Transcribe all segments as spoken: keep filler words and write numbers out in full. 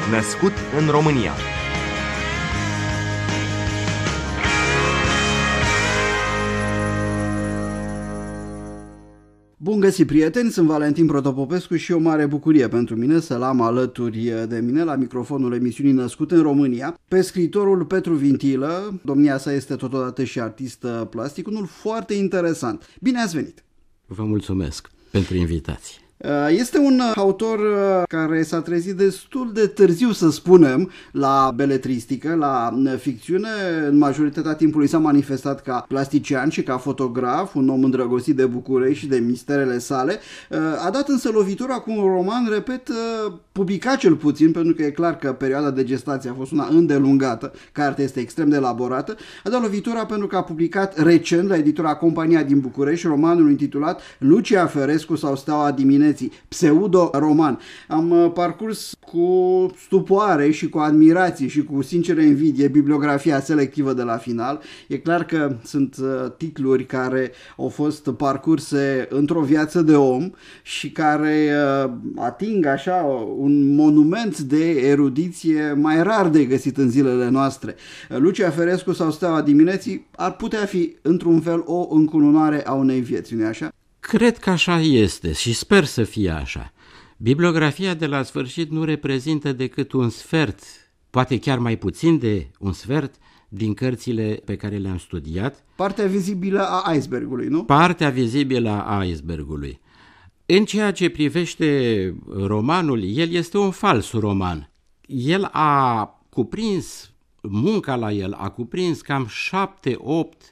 Născut în România. Bun găsit, prieteni, sunt Valentin Protopopescu și o mare bucurie pentru mine să-l am alături de mine la microfonul emisiunii Născut în România pe scriitorul Petru Vintilă. Domnia sa este totodată și artist plastic, unul foarte interesant. Bine ați venit! Vă mulțumesc pentru invitație. Este un autor care s-a trezit destul de târziu, să spunem, la beletristică, la ficțiune. În majoritatea timpului s-a manifestat ca plastician și ca fotograf, un om îndrăgostit de București și de misterele sale. A dat însă lovitura cu un roman, repet, publicat cel puțin, pentru că e clar că perioada de gestație a fost una îndelungată, cartea este extrem de elaborată. A dat lovitura pentru că a publicat recent la editura Compania din București romanul intitulat Lucia Ferescu sau Steaua Dimineții, pseudo-roman. Am parcurs cu stupoare și cu admirație și cu sinceră invidie bibliografia selectivă de la final. E clar că sunt titluri care au fost parcurse într-o viață de om și care ating așa un monument de erudiție mai rar de găsit în zilele noastre. Lucia Ferescu sau Steaua Dimineții ar putea fi într-un fel o încununare a unei vieți, nu-i așa? Cred că așa este și sper să fie așa. Bibliografia de la sfârșit nu reprezintă decât un sfert, poate chiar mai puțin de un sfert, din cărțile pe care le-am studiat. Partea vizibilă a icebergului, nu? Partea vizibilă a icebergului. În ceea ce privește romanul, el este un fals roman. El a cuprins, munca la el a cuprins cam șapte, opt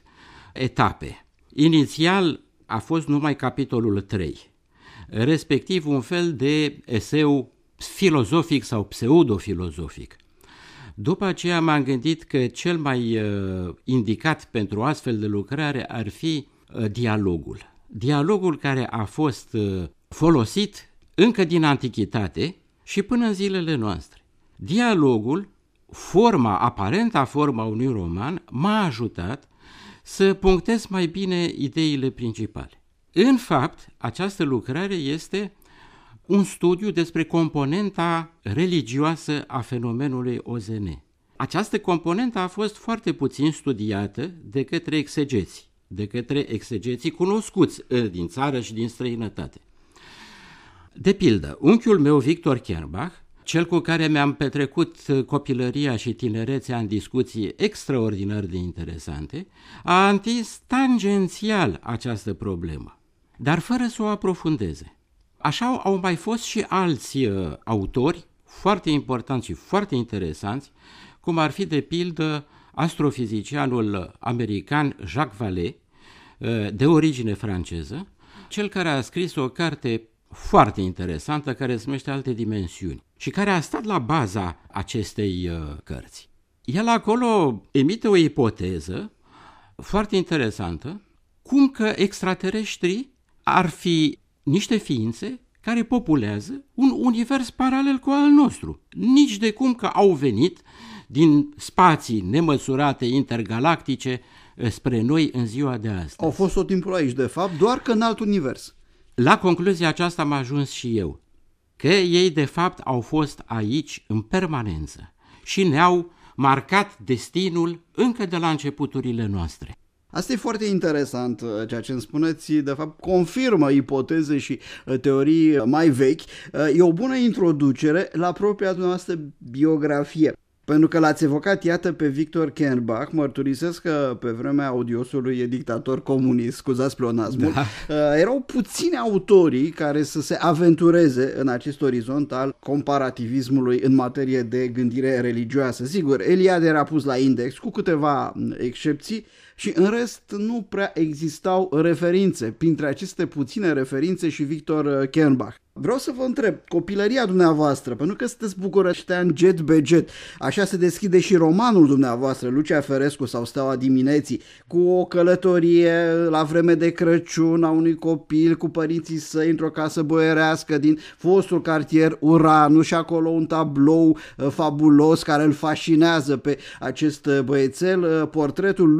etape. Inițial a fost numai capitolul trei, respectiv un fel de eseu filozofic sau pseudo-filozofic. După aceea m-am gândit că cel mai uh, indicat pentru astfel de lucrare ar fi uh, dialogul. Dialogul care a fost uh, folosit încă din antichitate și până în zilele noastre. Dialogul, forma, aparenta forma unui roman, m-a ajutat să punctez mai bine ideile principale. În fapt, această lucrare este un studiu despre componenta religioasă a fenomenului O Z N. Această componentă a fost foarte puțin studiată de către exegeții, de către exegeții cunoscuți din țară și din străinătate. De pildă, unchiul meu, Victor Kernbach, cel cu care mi-am petrecut copilăria și tinerețea în discuții extraordinar de interesante, a atins tangențial această problemă, dar fără să o aprofundeze. Așa au mai fost și alți uh, autori foarte importanți și foarte interesanți, cum ar fi de pildă astrofizicianul american Jacques Vallée, uh, de origine franceză, cel care a scris o carte foarte interesantă care se numește Alte Dimensiuni și care a stat la baza acestei uh, cărți. El acolo emite o ipoteză foarte interesantă, cum că extraterestrii ar fi niște ființe care populează un univers paralel cu al nostru. Nici de cum că au venit din spații nemăsurate intergalactice spre noi în ziua de astăzi. Au fost tot timpul aici, de fapt, doar că în alt univers. La concluzia aceasta am ajuns și eu, că ei de fapt au fost aici în permanență și ne-au marcat destinul încă de la începuturile noastre. Asta e foarte interesant, ceea ce îmi spuneți, de fapt confirmă ipoteze și teorii mai vechi. E o bună introducere la propria noastră biografie. Pentru că l-ați evocat, iată, pe Victor Kernbach, mărturisesc că pe vremea Odiosului e dictator comunist, scuzați pleonasmul, da. Erau puțini autorii care să se aventureze în acest orizont al comparativismului în materie de gândire religioasă. Sigur, Eliade era pus la index cu câteva excepții și în rest nu prea existau referințe. Printre aceste puține referințe și Victor Kernbach. Vreau să vă întreb, copilăria dumneavoastră, pentru că sunteți bucureștean jet be jet, așa se deschide și romanul dumneavoastră, Lucia Ferescu sau Steaua Dimineții, cu o călătorie la vreme de Crăciun a unui copil cu părinții săi într-o casă boierească din fostul cartier Uranu și acolo un tablou uh, fabulos care îl fascinează pe acest băiețel, uh, portretul Luciei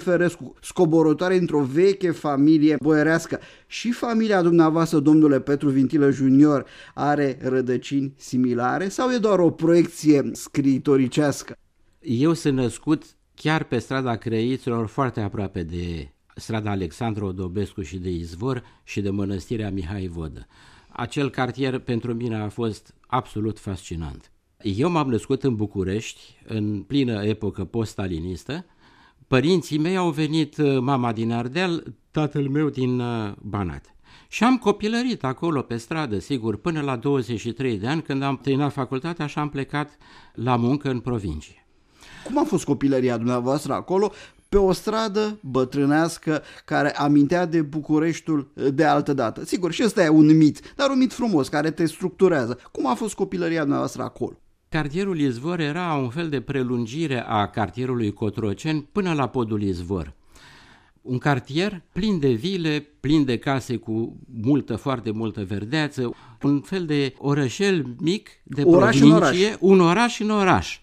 Ferescu, scoborătoare într-o veche familie boierească. Și familia dumneavoastră, domnule Petru Vintilă junior, are rădăcini similare sau e doar o proiecție scriitoricească? Eu sunt născut chiar pe strada Crăiților, foarte aproape de strada Alexandru Odobescu și de Izvor și de mănăstirea Mihai Vodă. Acel cartier pentru mine a fost absolut fascinant. Eu m-am născut în București, în plină epocă post-stalinistă. Părinții mei au venit, mama din Ardeal, tatăl meu din Banat. Și am copilărit acolo pe stradă, sigur, până la douăzeci și trei de ani, când am terminat facultatea și am plecat la muncă în provincie. Cum a fost copilăria dumneavoastră acolo, pe o stradă bătrânească care amintea de Bucureștiul de altă dată? Sigur, și ăsta e un mit, dar un mit frumos, care te structurează. Cum a fost copilăria dumneavoastră acolo? Cartierul Izvor era un fel de prelungire a cartierului Cotroceni până la podul Izvor. Un cartier plin de vile, plin de case cu multă, foarte multă verdeață, un fel de orășel mic de oraș provincie, în oraș. un oraș în oraș,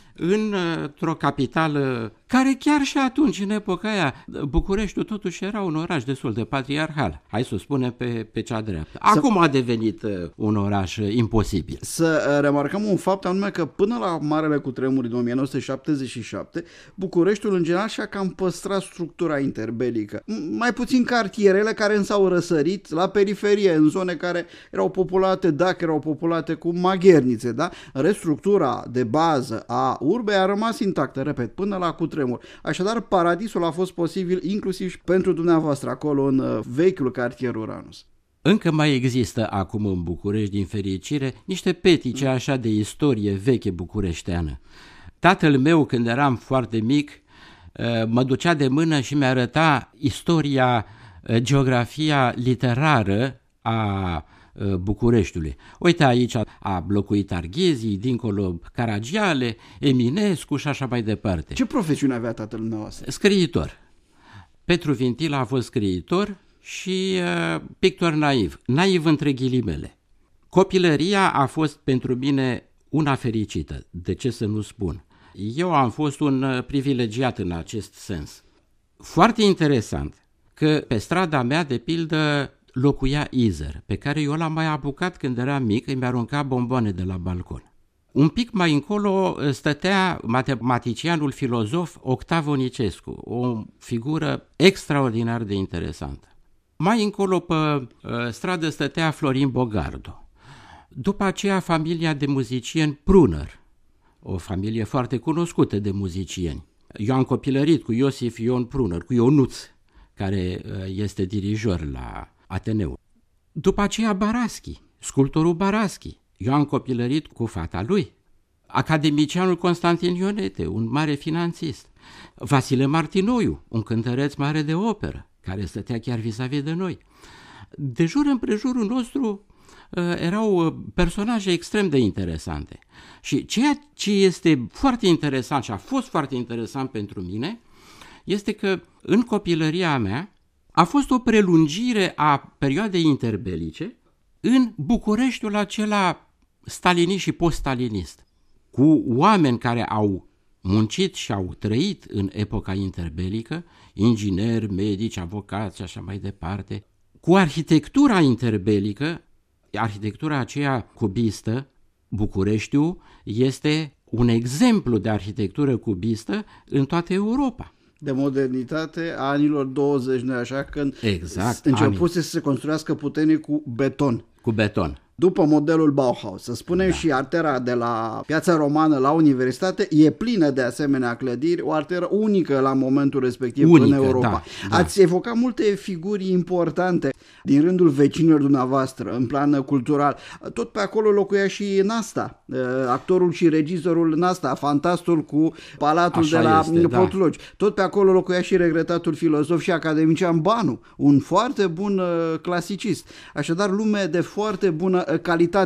într-o capitală care chiar și atunci, în epoca aia, Bucureștiul totuși era un oraș destul de patriarhal, hai să o spunem pe, pe cea dreaptă. Acum să... a devenit un oraș imposibil. Să remarcăm un fapt, anume că până la Marele Cutremur din o mie nouă sute șaptezeci și șapte, Bucureștiul în general și-a cam păstrat structura interbelică. Mai puțin cartierele care însă au răsărit la periferie, în zone care erau populate, dacă erau populate cu maghernițe, da? Restructura de bază a urbei a rămas intactă, repet, până la cutremur. Așadar, paradisul a fost posibil inclusiv și pentru dumneavoastră acolo în uh, vechiul cartier Uranus. Încă mai există acum în București, din fericire, niște petice așa de istorie veche bucureșteană. Tatăl meu, când eram foarte mic, uh, mă ducea de mână și mi-arăta istoria, uh, geografia literară a Bucureștiului. Uite, aici a locuit Arghezii, dincolo Caragiale, Eminescu și așa mai departe. Ce profesiune avea tatăl dumneavoastră? Scriitor. Petru Vintilă a fost scriitor și uh, pictor naiv, naiv între ghilimele. Copilăria a fost pentru mine una fericită, de ce să nu spun. Eu am fost un privilegiat în acest sens. Foarte interesant că pe strada mea, de pildă, locuia Izer, pe care eu l-am mai apucat când eram mic, îmi arunca bomboane de la balcon. Un pic mai încolo stătea matematicianul filozof Octav Onicescu, o figură extraordinar de interesantă. Mai încolo pe uh, stradă stătea Florin Bogardo. După aceea familia de muzicieni Pruner, o familie foarte cunoscută de muzicieni. Eu am copilărit cu Iosif Ion Pruner, cu Ionuț, care uh, este dirijor la Ateneu. După aceea Baraschi, sculptorul Baraschi. Eu am copilărit cu fata lui. Academicianul Constantin Ionete, un mare finanțist. Vasile Martinoiu, un cântăreț mare de operă, care stătea chiar vis-a-vis de noi. De jur împrejurul nostru uh, erau personaje extrem de interesante. Și ceea ce este foarte interesant și a fost foarte interesant pentru mine este că în copilăria mea a fost o prelungire a perioadei interbelice în Bucureștiul acela stalinist și post-stalinist, cu oameni care au muncit și au trăit în epoca interbelică, ingineri, medici, avocați și așa mai departe, cu arhitectura interbelică, arhitectura aceea cubistă. Bucureștiul este un exemplu de arhitectură cubistă în toată Europa. De modernitate a anilor douăzeci, nu așa, când exact, începuse să se construiască puternic cu beton. Cu beton. După modelul Bauhaus, să spunem, da. Și artera de la Piața Romană la Universitate e plină de asemenea clădiri, o arteră unică la momentul respectiv unică, în Europa. Da, da. Ați evocat multe figuri importante din rândul vecinilor dumneavoastră, în plan cultural. Tot pe acolo locuia și Nasta, actorul și regizorul Nasta, fantastul cu palatul așa de la este, Potlogi. Da. Tot pe acolo locuia și regretatul filozof și academician Banu, un foarte bun clasicist. Așadar, lume de foarte bună calitate.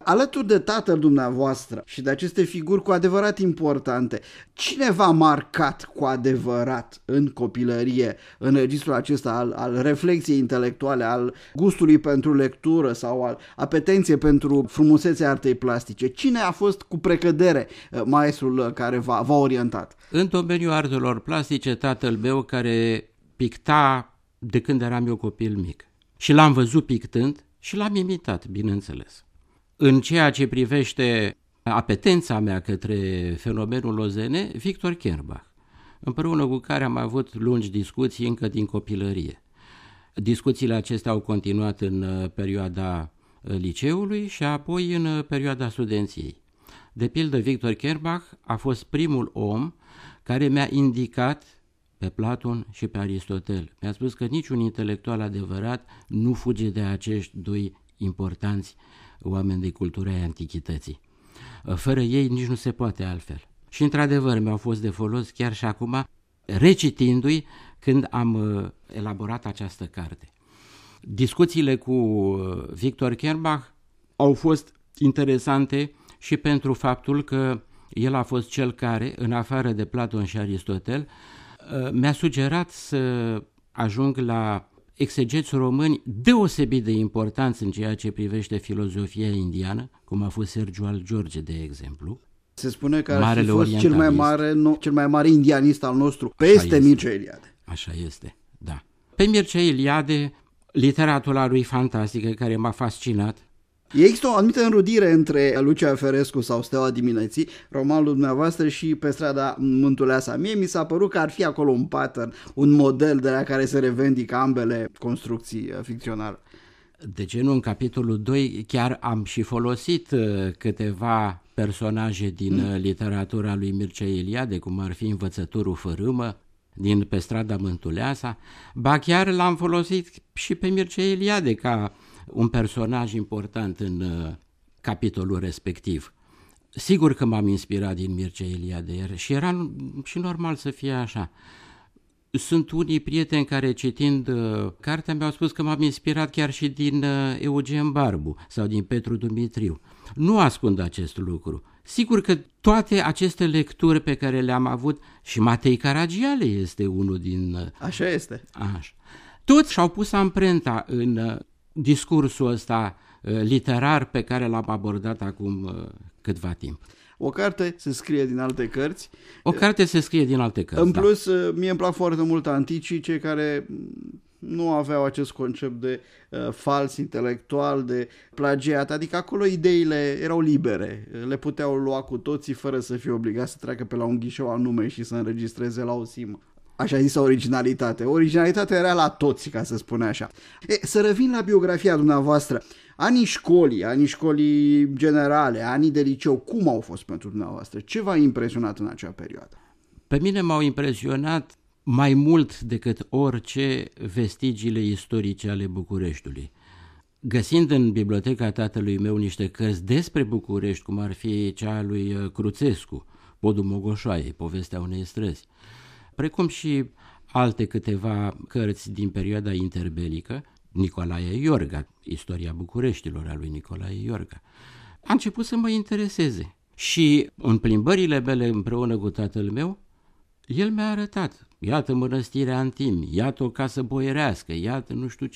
Alături de tatăl dumneavoastră și de aceste figuri cu adevărat importante, cine v-a marcat cu adevărat în copilărie, în registrul acesta al, al reflexiei intelectuale, al gustului pentru lectură sau al apetenței pentru frumusețea artei plastice? Cine a fost cu precădere maestrul care v-a, v-a orientat? În domeniul artelor plastice, tatăl meu, care picta de când eram eu copil mic. Și l-am văzut pictând și l-am imitat, bineînțeles. În ceea ce privește apetența mea către fenomenul Ozene, Victor Kernbach, împreună cu care am avut lungi discuții încă din copilărie. Discuțiile acestea au continuat în perioada liceului și apoi în perioada studenției. De pildă, Victor Kernbach a fost primul om care mi-a indicat pe Platon și pe Aristotel. Mi-a spus că niciun intelectual adevărat nu fuge de acești doi importanți oameni de cultura antichității. Fără ei nici nu se poate altfel. Și într-adevăr mi-au fost de folos chiar și acum, recitindu-i când am elaborat această carte. Discuțiile cu Victor Kernbach au fost interesante și pentru faptul că el a fost cel care, în afară de Platon și Aristotel, mi-a sugerat să ajung la exegeți români deosebit de importanți în ceea ce privește filozofia indiană, cum a fost Sergiu al George, de exemplu. Se spune că ar fi fost cel mai mare, no, cel mai mare indianist al nostru, peste Mircea Eliade. Așa este, da. Pe Mircea Eliade, literatura lui fantastică care m-a fascinat. Există o anumită înrudire între Lucia Ferescu sau Steaua Dimineții, romanul dumneavoastră, și Pe strada Mântuleasa. Mie mi s-a părut că ar fi acolo un pattern, un model de la care se revendică ambele construcții ficționale. De ce nu? În capitolul doi chiar am și folosit câteva personaje din mm. literatura lui Mircea Eliade, cum ar fi Învățătorul Fărâmă, din Pe strada Mântuleasa, ba chiar l-am folosit și pe Mircea Eliade ca un personaj important în uh, capitolul respectiv. Sigur că m-am inspirat din Mircea Eliade și era și normal să fie așa. Sunt unii prieteni care, citind uh, cartea, mi-au spus că m-am inspirat chiar și din uh, Eugen Barbu sau din Petru Dumitriu. Nu ascund acest lucru. Sigur că toate aceste lecturi pe care le-am avut, și Matei Caragiale este unul din... Uh, așa este. Așa. Toți și-au pus amprenta în... Uh, discursul ăsta uh, literar pe care l-am abordat acum uh, câtva timp. O carte se scrie din alte cărți. O carte se scrie din alte cărți, În plus, da. Mie îmi plac foarte mult anticii, cei care nu aveau acest concept de uh, fals intelectual, de plagiat, adică acolo ideile erau libere, le puteau lua cu toții fără să fie obligați să treacă pe la un ghișeu anume și să înregistreze la o simă. Așa zisă originalitate. Originalitatea era la toți, ca să spun așa. E, să revin la biografia dumneavoastră. Anii școlii, anii școlii generale, anii de liceu, cum au fost pentru dumneavoastră? Ce v-a impresionat în acea perioadă? Pe mine m-au impresionat mai mult decât orice vestigiile istorice ale Bucureștiului. Găsind în biblioteca tatălui meu niște cărți despre București, cum ar fi cea a lui Cruțescu, Podul Mogoșoaiei, Povestea unei străzi, precum și alte câteva cărți din perioada interbelică, Nicolae Iorga, Istoria Bucureștilor a lui Nicolae Iorga, a început să mă intereseze. Și în plimbările mele împreună cu tatăl meu, el mi-a arătat, iată Mănăstirea Antim, iată o casă boierească, iată nu știu ce.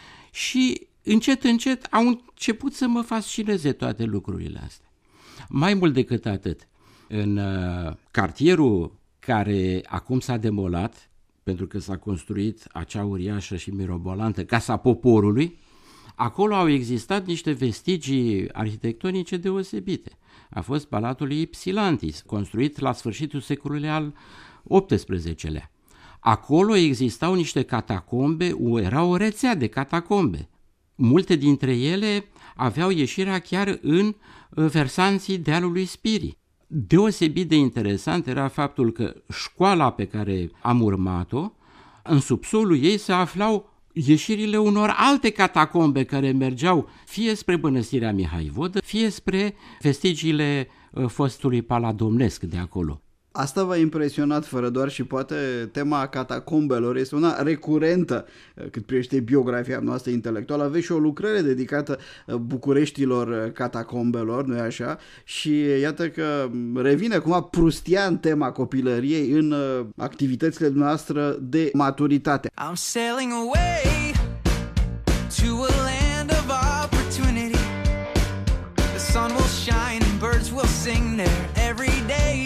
Și încet, încet au început să mă fascineze toate lucrurile astea. Mai mult decât atât, în uh, cartierul care acum s-a demolat, pentru că s-a construit acea uriașă și mirobolantă Casa Poporului, acolo au existat niște vestigii arhitectonice deosebite. A fost Palatul Ypsilantis, construit la sfârșitul secolului al optsprezecelea. Acolo existau niște catacombe, era o rețea de catacombe. Multe dintre ele aveau ieșirea chiar în versanții dealului Spirii. Deosebit de interesant era faptul că școala pe care am urmat-o, în subsolul ei se aflau ieșirile unor alte catacombe care mergeau fie spre Mănăstirea Mihai Vodă, fie spre vestigiile fostului palat domnesc de acolo. Asta v-a impresionat fără doar și poate tema catacombelor este una recurentă cât privește biografia noastră intelectuală. Aveți și o lucrare dedicată Bucureștilor catacombelor, nu-i așa? Și iată că revine cumva prustian tema copilăriei în activitățile noastre de maturitate. I'm sailing away to a land of opportunity. The sun will shine and birds will sing there every day.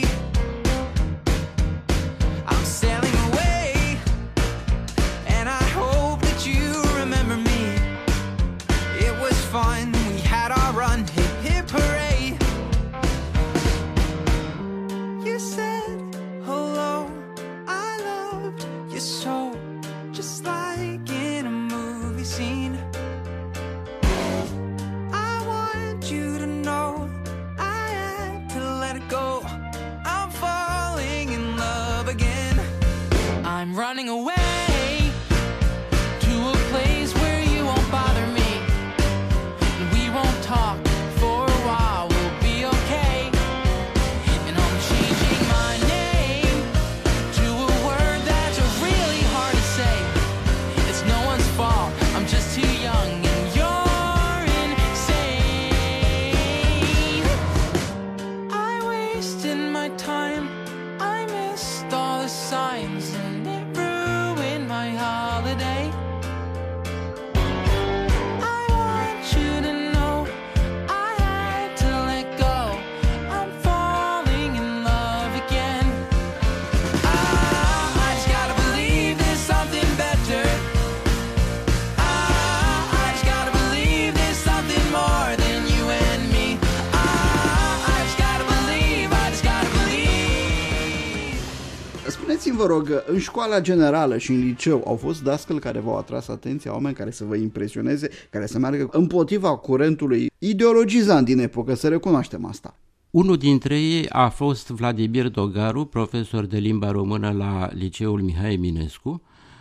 I'm sailing away and I hope that you remember me. It was fun, we had our run, hip hip hooray. You said hello, I loved you so, just like in a movie scene. I want you to know I had to let it go. I'm falling in love again. I'm running away to a place where you won't bother me, and we won't talk for a while, we'll be okay. And I'm changing my name to a word that's really hard to say. It's no one's fault, I'm just too young and you're insane. I wasted my time, I missed all the signs, and it ruined my holiday. I want you to know I had to let go. I'm falling in love again. Ah, I just gotta believe there's something better. Ah, I just gotta believe there's something more than you and me. Ah, I just gotta believe, I just gotta believe. Spuneți-mi, vă rog, în școala generală și în liceu au fost dascăli care v-au atras atenția, oameni care să vă impresioneze, care să meargă împotriva curentului ideologizant din epocă, să recunoaștem asta? Unul dintre ei a fost Vladimir Dogaru, profesor de limba română la Liceul Mihai Eminescu,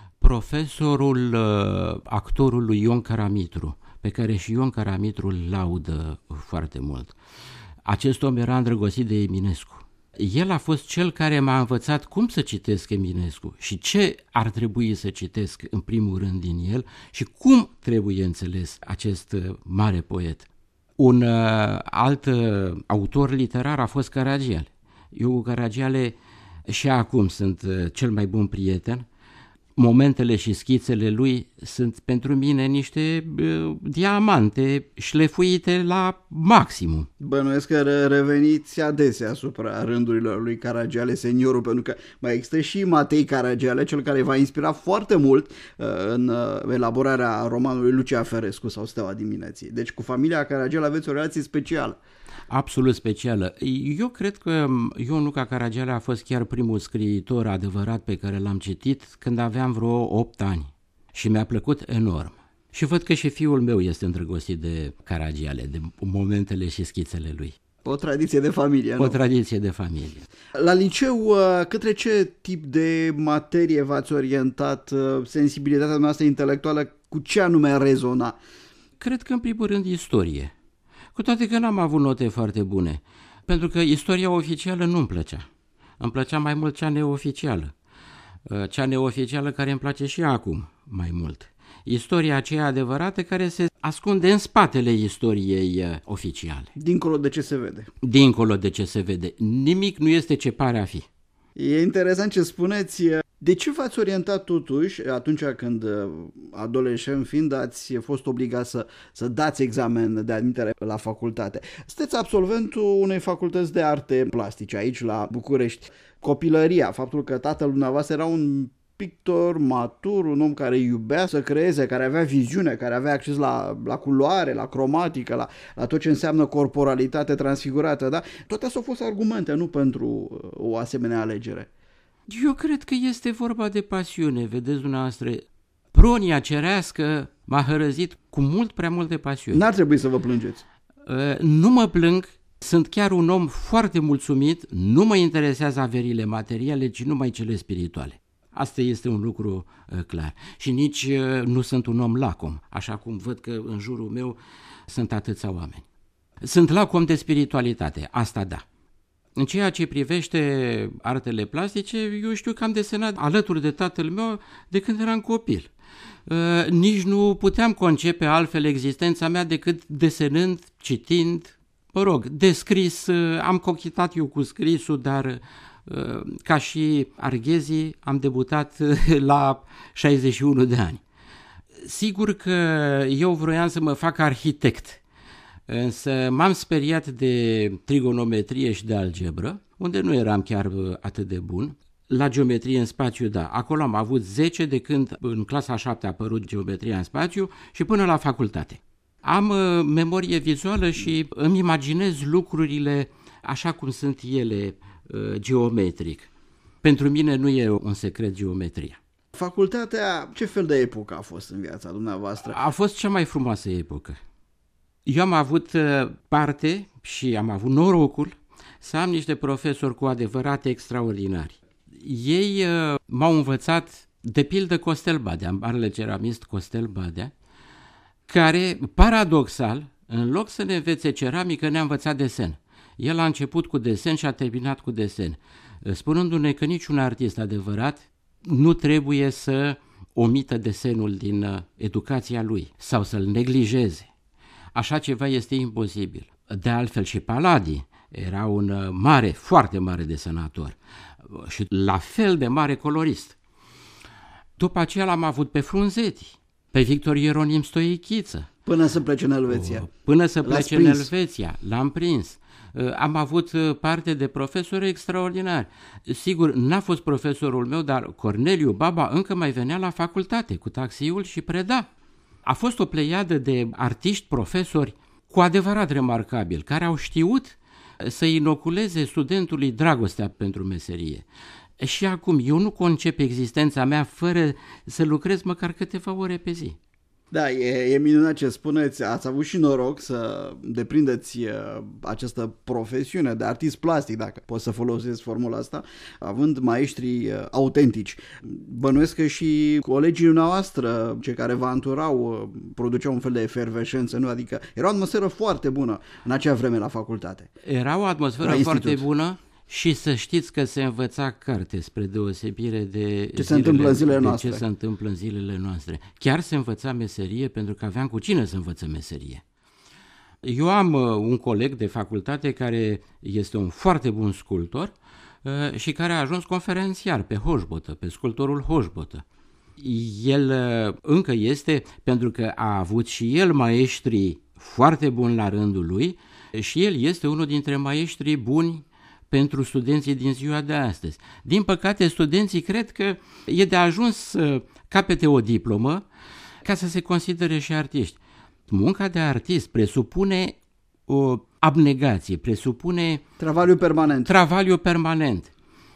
profesorul uh, actorului Ion Caramitru, pe care și Ion Caramitru îl laudă foarte mult. Acest om era îndrăgostit de Eminescu. El a fost cel care m-a învățat cum să citesc Eminescu și ce ar trebui să citesc în primul rând din el și cum trebuie înțeles acest mare poet. Un uh, alt uh, autor literar a fost Caragiale. Eu cu Caragiale și acum sunt uh, cel mai bun prieten. Momentele și schițele lui sunt pentru mine niște uh, diamante șlefuite la maximum. Bănuiesc că reveniți adesea asupra rândurilor lui Caragiale, seniorul, pentru că mai există și Matei Caragiale, cel care v-a inspirat foarte mult uh, în uh, elaborarea romanului Lucia Ferescu sau Steaua dimineții. Deci cu familia Caragiale aveți o relație specială. Absolut specială. Eu cred că Ion Luca Caragiale a fost chiar primul scriitor adevărat pe care l-am citit când aveam vreo opt ani și mi-a plăcut enorm. Și văd că și fiul meu este îndrăgostit de Caragiale, de momentele și schițele lui. O tradiție de familie, O nu? tradiție de familie. La liceu, către ce tip de materie v-ați orientat? Sensibilitatea noastră intelectuală cu ce anume rezona? Cred că în primul rând istorie. Cu toate că n-am avut note foarte bune, pentru că istoria oficială nu-mi plăcea. Îmi plăcea mai mult cea neoficială. Cea neoficială care îmi place și acum mai mult. Istoria aceea adevărată care se ascunde în spatele istoriei oficiale. Dincolo de ce se vede. Dincolo de ce se vede. Nimic nu este ce pare a fi. E interesant ce spuneți. De ce v-ați orientat totuși, atunci când adolescent fiind, ați fost obligat să, să dați examen de admitere la facultate? Sunteți absolventul unei facultăți de arte plastice aici la București. Copilăria, faptul că tatăl dumneavoastră era un pictor matur, un om care iubea să creeze, care avea viziune, care avea acces la, la culoare, la cromatică, la, la tot ce înseamnă corporalitate transfigurată, da? Toate astea au fost argumente, nu pentru o asemenea alegere. Eu cred că este vorba de pasiune, vedeți dumneavoastră. Pronia cerească m-a hărăzit cu mult prea multe pasiuni. N-ar trebui să vă plângeți. Uh, nu mă plâng, sunt chiar un om foarte mulțumit, nu mă interesează averile materiale, ci numai cele spirituale. Asta este un lucru uh, clar. Și nici uh, nu sunt un om lacom, așa cum văd că în jurul meu sunt atâția oameni. Sunt lacom de spiritualitate, asta da. În ceea ce privește artele plastice, eu știu că am desenat alături de tatăl meu de când eram copil. Uh, nici nu puteam concepe altfel existența mea decât desenând, citind, mă rog, descris, uh, am cochitat eu cu scrisul, dar uh, ca și arghezii am debutat uh, la șaizeci și unu de ani. Sigur că eu vroiam să mă fac arhitect, însă m-am speriat de trigonometrie și de algebră, unde nu eram chiar atât de bun. La geometrie în spațiu, da, acolo am avut zece de când în clasa a șaptea a apărut geometria în spațiu și până la facultate. Am uh, memorie vizuală și îmi imaginez lucrurile așa cum sunt ele uh, geometric. Pentru mine nu e un secret geometria. Facultatea, ce fel de epocă a fost în viața dumneavoastră? A fost cea mai frumoasă epocă. Eu am avut parte și am avut norocul să am niște profesori cu adevărat extraordinari. Ei uh, m-au învățat, de pildă, Costel Badea, marele ceramist Costel Badea, care, paradoxal, în loc să ne învețe ceramică, ne-a învățat desen. El a început cu desen și a terminat cu desen, spunându-ne că niciun artist adevărat nu trebuie să omită desenul din educația lui sau să-l neglijeze. Așa ceva este imposibil. De altfel și Palladi era un mare, foarte mare desenator și la fel de mare colorist. După aceea l-am avut pe Frunzeti, pe Victor Ieronim Stoichiță. Până să plece în Elveția. Până să plece în Elveția, l-am prins. Am avut parte de profesori extraordinari. Sigur, n-a fost profesorul meu, dar Corneliu Baba încă mai venea la facultate cu taxiul și preda. A fost o pleiadă de artiști, profesori cu adevărat remarcabili, care au știut să inoculeze studentului dragostea pentru meserie. Și acum, eu nu concep existența mea fără să lucrez măcar câteva ore pe zi. Da, e, e minunat ce spuneți. Ați avut și noroc să deprindeți uh, această profesiune de artist plastic, dacă pot să folosesc formula asta, având maestri uh, autentici. Bănuiesc că și colegii noastre, cei care vă anturau, uh, produceau un fel de efervescență, nu? Adică era o atmosferă foarte bună în acea vreme la facultate. Era o atmosferă foarte bună. Și să știți că se învăța carte, spre deosebire de ce se întâmplă în zilele noastre. Ce se întâmplă în zilele noastre. Chiar se învăța meserie pentru că aveam cu cine să învățăm meserie. Eu am un coleg de facultate care este un foarte bun sculptor și care a ajuns conferențiar pe Hoșbotă, pe sculptorul Hoșbotă. El încă este, pentru că a avut și el maestri foarte buni la rândul lui și el este unul dintre maestrii buni pentru studenții din ziua de astăzi. Din păcate, studenții cred că e de ajuns să capete o diplomă ca să se considere și artiști. Munca de artist presupune o abnegație, presupune travaliu permanent. Travaliu permanent.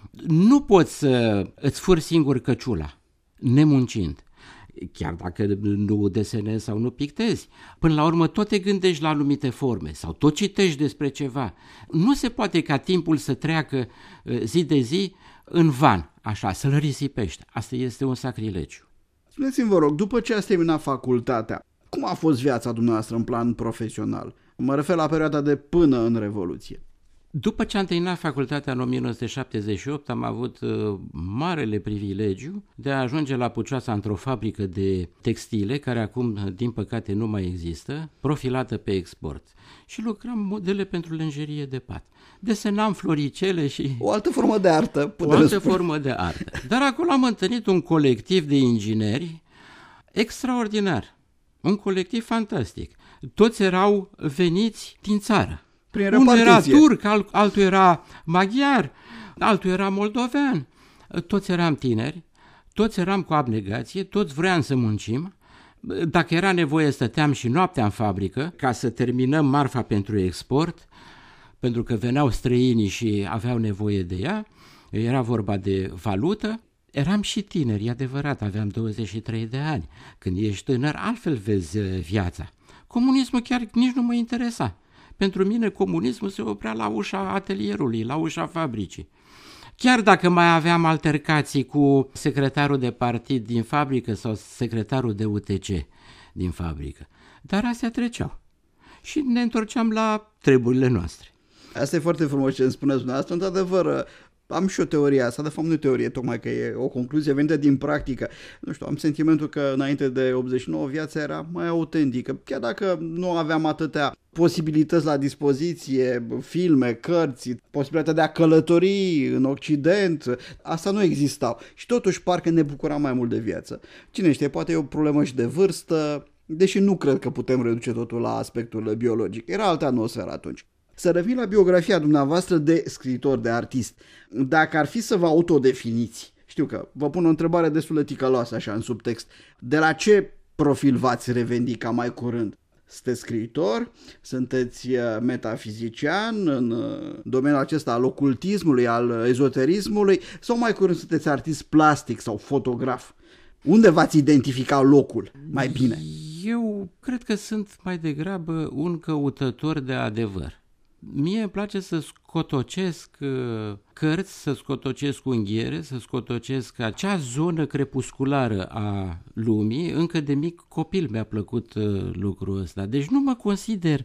Nu poți să îți furi singur căciula, nemuncind. Chiar dacă nu desenezi sau nu pictezi. Până la urmă tot te gândești la anumite forme sau tot citești despre ceva. Nu se poate ca timpul să treacă zi de zi în van, așa, să-l risipești. Asta este un sacrilegiu. Spuneți-mi, vă rog, după ce ați terminat facultatea, cum a fost viața dumneavoastră în plan profesional? Mă refer la perioada de până în Revoluție. După ce am terminat facultatea în o mie nouă sute șaptezeci și opt, am avut uh, marele privilegiu de a ajunge la Pucioasa într-o fabrică de textile, care acum, din păcate, nu mai există, profilată pe export. Și lucram modele pentru lenjerie de pat. Desenam floricele și... O altă formă de artă. O altă spune. formă de artă. Dar acolo am întâlnit un colectiv de ingineri extraordinar. Un colectiv fantastic. Toți erau veniți din țară. Unul era turc, altul era maghiar, altul era moldovean. Toți eram tineri, toți eram cu abnegație, toți vroiam să muncim. Dacă era nevoie, stăteam și noaptea în fabrică ca să terminăm marfa pentru export, pentru că veneau străinii și aveau nevoie de ea. Era vorba de valută. Eram și tineri, e adevărat, aveam douăzeci și trei de ani. Când ești tânăr, altfel vezi viața. Comunismul chiar nici nu mă interesa. Pentru mine comunismul se oprea la ușa atelierului, la ușa fabricii. Chiar dacă mai aveam altercații cu secretarul de partid din fabrică sau secretarul de U T C din fabrică. Dar astea treceau. Și ne întorceam la treburile noastre. Asta e foarte frumos ce îmi spuneți dumneavoastră. Într-adevăr, am și o teorie asta, de fapt nu e teorie, tocmai că e o concluzie venită din practică. Nu știu, am sentimentul că înainte de optzeci și nouă viața era mai autentică. Chiar dacă nu aveam atâtea posibilități la dispoziție, filme, cărți, posibilitatea de a călători în Occident, asta nu existau. Și totuși parcă ne bucuram mai mult de viață. Cine știe, poate e o problemă și de vârstă, deși nu cred că putem reduce totul la aspectul biologic. Era altă atmosferă atunci. Să revin la biografia dumneavoastră de scriitor, de artist. Dacă ar fi să vă autodefiniți, știu că vă pun o întrebare destul de ticăloasă așa în subtext, de la ce profil v-ați revendica mai curând? Sunteți scriitor, sunteți metafizician în domeniul acesta al ocultismului, al ezoterismului, sau mai curând sunteți artist plastic sau fotograf? Unde v-ați identifica locul mai bine? Eu cred că sunt mai degrabă un căutător de adevăr. Mie îmi place să scotocesc cărți, să scotocesc unghiere, să scotocesc acea zonă crepusculară a lumii. Încă de mic copil mi-a plăcut lucrul ăsta. Deci nu mă consider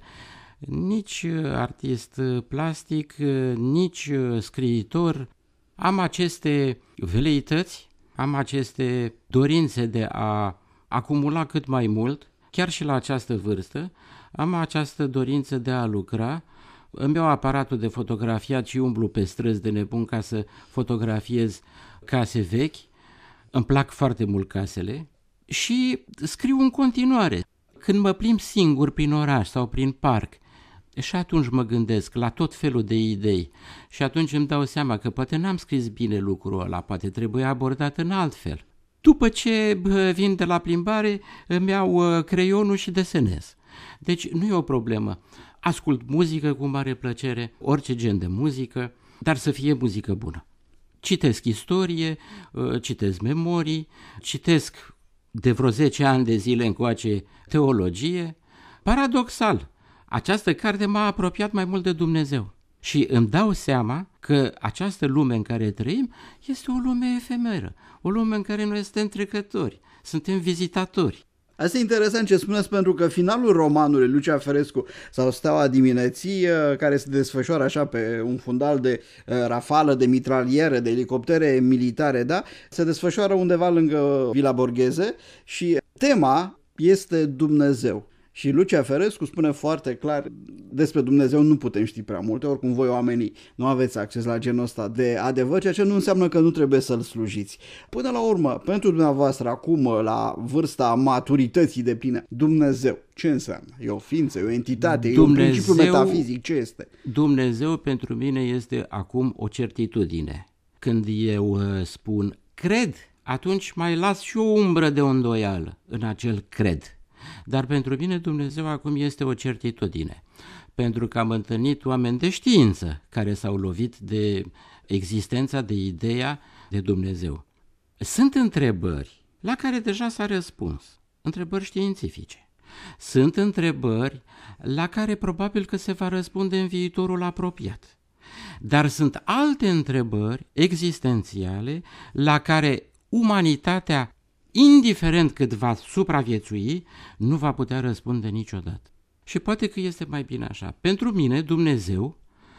nici artist plastic, nici scriitor. Am aceste veleități, am aceste dorințe de a acumula cât mai mult, chiar și la această vârstă. Am această dorință de a lucra. Îmi iau aparatul de fotografiat și umblu pe străzi de nebun ca să fotografiez case vechi. Îmi plac foarte mult casele și scriu în continuare. Când mă plimb singur prin oraș sau prin parc, și atunci mă gândesc la tot felul de idei și atunci îmi dau seama că poate n-am scris bine lucrul ăla, poate trebuie abordat în alt fel. După ce vin de la plimbare, îmi iau creionul și desenez. Deci nu e o problemă. Ascult muzică cu mare plăcere, orice gen de muzică, dar să fie muzică bună. Citesc istorie, citesc memorii, citesc de vreo zece ani de zile încoace teologie. Paradoxal, această carte m-a apropiat mai mult de Dumnezeu și îmi dau seama că această lume în care trăim este o lume efemeră, o lume în care noi suntem trecători, suntem vizitatori. Asta e interesant ce spuneți, pentru că finalul romanului Lucia Ferescu sau Steaua dimineții, care se desfășoară așa pe un fundal de rafală, de mitraliere, de elicoptere militare, da? Se desfășoară undeva lângă Villa Borghese și tema este Dumnezeu. Și Lucia Ferescu spune foarte clar, despre Dumnezeu nu putem ști prea multe, oricum voi oamenii nu aveți acces la genul ăsta de adevăr, ceea ce nu înseamnă că nu trebuie să-l slujiți. Până la urmă, pentru dumneavoastră acum, la vârsta maturității de plină, Dumnezeu, ce înseamnă? E o ființă, e o entitate, Dumnezeu, e un principiu metafizic, ce este? Dumnezeu pentru mine este acum o certitudine. Când eu spun cred, atunci mai las și o umbră de îndoială în acel cred. Dar pentru mine Dumnezeu acum este o certitudine, pentru că am întâlnit oameni de știință care s-au lovit de existența, de ideea de Dumnezeu. Sunt întrebări la care deja s-a răspuns, întrebări științifice. Sunt întrebări la care probabil că se va răspunde în viitorul apropiat. Dar sunt alte întrebări existențiale la care umanitatea, indiferent cât va supraviețui, nu va putea răspunde niciodată. Și poate că este mai bine așa. Pentru mine, Dumnezeu,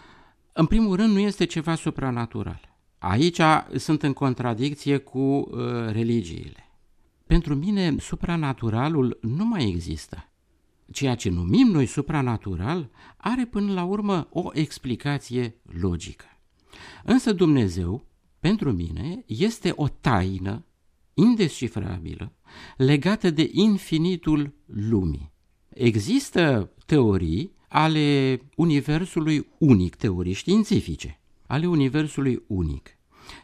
în primul rând, nu este ceva supranatural. Aici sunt în contradicție cu uh, religiile. Pentru mine, supranaturalul nu mai există. Ceea ce numim noi supranatural are până la urmă o explicație logică. Însă Dumnezeu, pentru mine, este o taină indescifrabilă, legată de infinitul lumii. Există teorii ale universului unic, teorii științifice, ale universului unic.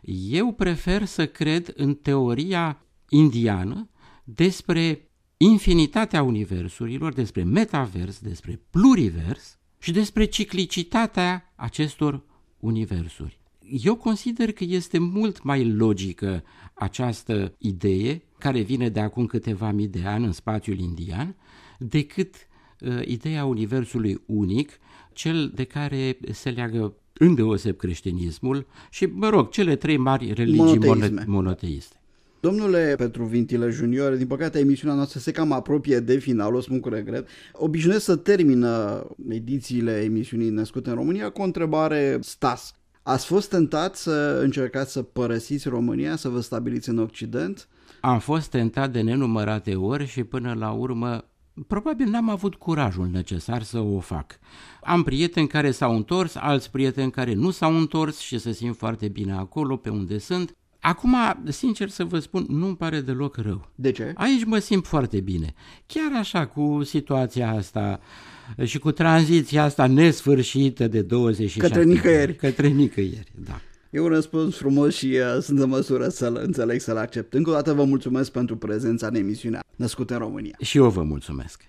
Eu prefer să cred în teoria indiană despre infinitatea universurilor, despre metavers, despre plurivers și despre ciclicitatea acestor universuri. Eu consider că este mult mai logică această idee, care vine de acum câteva mii de ani în spațiul indian, decât uh, ideea universului unic, cel de care se leagă îndeoseb creștinismul și, mă rog, cele trei mari religii monoteisme. monoteiste. Domnule Petru Vintilă junior, din păcate emisiunea noastră se cam apropie de final, o spun cu regret. Obișnuiesc să termină edițiile emisiunii Născute în România cu o întrebare Stas. Ați fost tentat să încercați să părăsiți România, să vă stabiliți în Occident? Am fost tentat de nenumărate ori și până la urmă probabil n-am avut curajul necesar să o fac. Am prieteni care s-au întors, alți prieteni care nu s-au întors și se simt foarte bine acolo pe unde sunt. Acum, sincer să vă spun, nu-mi pare deloc rău. De ce? Aici mă simt foarte bine. Chiar așa, cu situația asta și cu tranziția asta nesfârșită de douăzeci și șapte Către nicăieri. Către nicăieri, da. E un răspuns frumos și uh, sunt în măsură să-l înțeleg, să-l accept. Încă o dată vă mulțumesc pentru prezența în emisiunea Născute în România. Și eu vă mulțumesc.